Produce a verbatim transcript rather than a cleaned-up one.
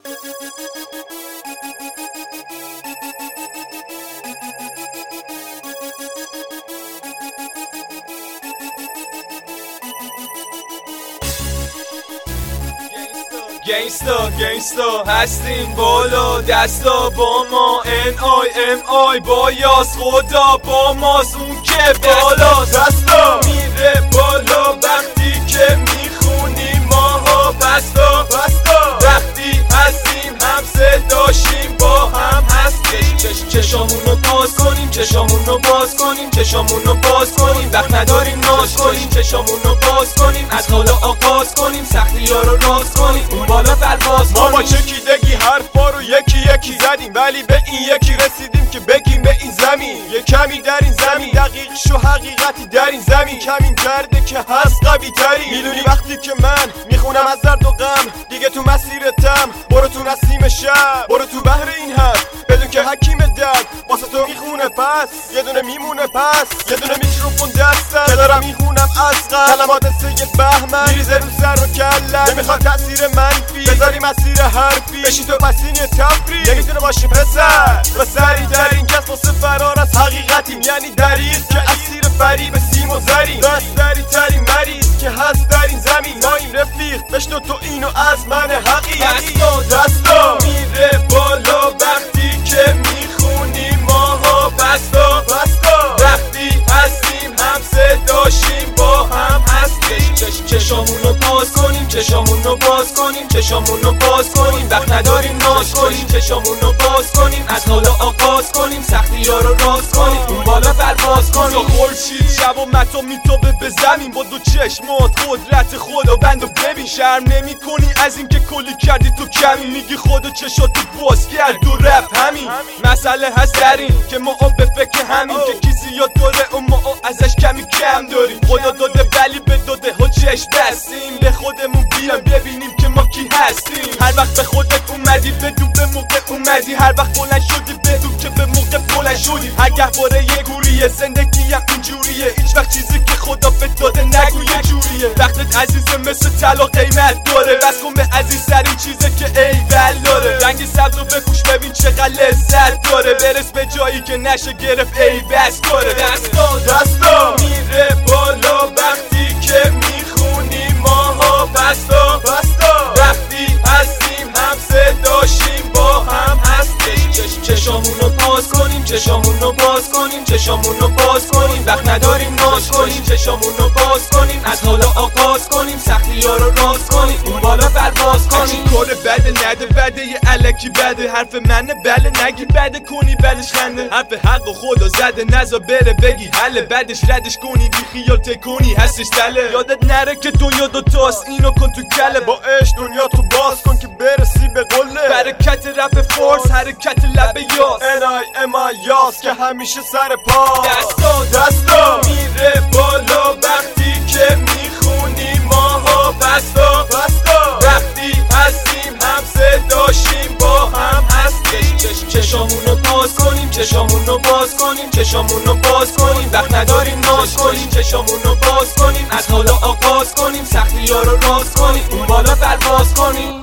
گینگستا گینگستا هستیم بالا دستا با ما ان آی ام آی با یاس خدا با ماست اون که بالا دستا میره بالا وقتی که میخونیم ماها بستا بستا وقتی هستیم هم صداشیم با هم هستیم چش چشامونو باز کنیم چشامونو باز کنیم چشامونو باز کنیم وقت نداریم ناز کنیم چشامونو باز کنیم از حالا آغاز کنیم سختی ها رو راز کنیم اون بالا پرواز کنیم. ما با چکیدگی حرفا رو یکی یکی زدیم ولی به این یکی رسیدیم که بگیم به این زمین یه کمی در این زمین دقیق شو حقیقتی در این زمین کمین کرده که هست قوی تری میدونی وقتی که من میخونم از درد و غم دیگه تو مسیرتم برو تو نسیم شب برو تو بحر این حرف بدون که حکیم درد واسه تو میخونه پس یه دونه میمونه پس یه دونه میکروفون دستم که دارم میخونم از قلب کلمات سید بهمن میریزه رو سر و کلم نمیخواد تاثیر منفی بذاری مسیر حرفی بشی تو پسین تفری نمیتونه باشی پسر و سریع ترین کس واسه فرار از حقیقتیم یعنی دریز که اسیر فریب سیم و زریم دست سریع ترین مریض که هست در این زمین ما این رفیق بشنو تو اینو از من حقیقی دستا میره بالا وقتی که میخونیم ماها بستا بستا وقتی هستیم هم صداشیم با هم هستیم چش چشامونو باز کنیم چشامونو باز کنیم چشامونو باز کنیم وقت نداریم ناز کنیم چشامونو باز کنیم از حالا آغاز کنیم سختی ها رو راز کنیم اون بالا پرواز کنیم خورشید شب و متا میتابه به زمین با دو چشمات قدرت خدا بندو ببین شرم نمی کنی از این که کلی کردی تو کمی میگی خدا چشاتو باز کرد و رفت همین مسئله هست در این که ما به فکر همین که کی زیاد داره و ما ازش کمی کم داریم خدا داده ولی به داده ها چشم بستیم به خودمون بیان ببینیم که ما کی هستیم هر وقت به خودت اومدی بدون به موقع اومدی هر وقت بلند شدی بدون که به موقع بلند شدی هرگه باره یه گوریه زندگی هم اینجوریه هیچ وقت چیزی که خدا به داده نگو یه جوریه وقتت عزیزه مثل طلا قیمت داره بس کن به عزیزترین چیزه که ایول داره رنگ سبز رو بپوش ببین چقدر لذت داره برس به جایی که نشه گرفت ای بس کاره دستا دستا میره بالا وقتی که میخونیم ماها بستا بستا وقتی هستیم هم صداشیم با هم هستیم چش چشامونو باز کنیم چشامونو باز کنیم چشامونو باز کنیم وقت نداریم ناز کنیم چشامونو باز کنیم از حالا آغاز کنیم سختی ها رو راز کنیم اون بالا پرواز کنیم کل بده نده بده یه الکی بده حرف منه بله نگی بده کنی بلش خنده حرف حق و خدا زده نزا بره بگی حله بعدش ردش کنی بی خیال تکونی هستش دله یادت نره که دنیا دوتاست اینو کن تو کله با عشق دنیا تو باز کن که برسی به قله برکت رپ فورس حرکت لب یاس ان آی ام آی یاس که همیشه سر پا دستا دستا میره بالا وقتی که میخونیم ماها بستا بستا وقتی هستیم هم صداشیم با هم هستیم چش چشامونو باز کنیم چشامونو باز کنیم چشامونو باز کنیم وقت نداریم ناز کنیم چشامونو باز کنیم از حالا آغاز کنیم سختی ها رو راز کنیم اون بالا پرواز کنیم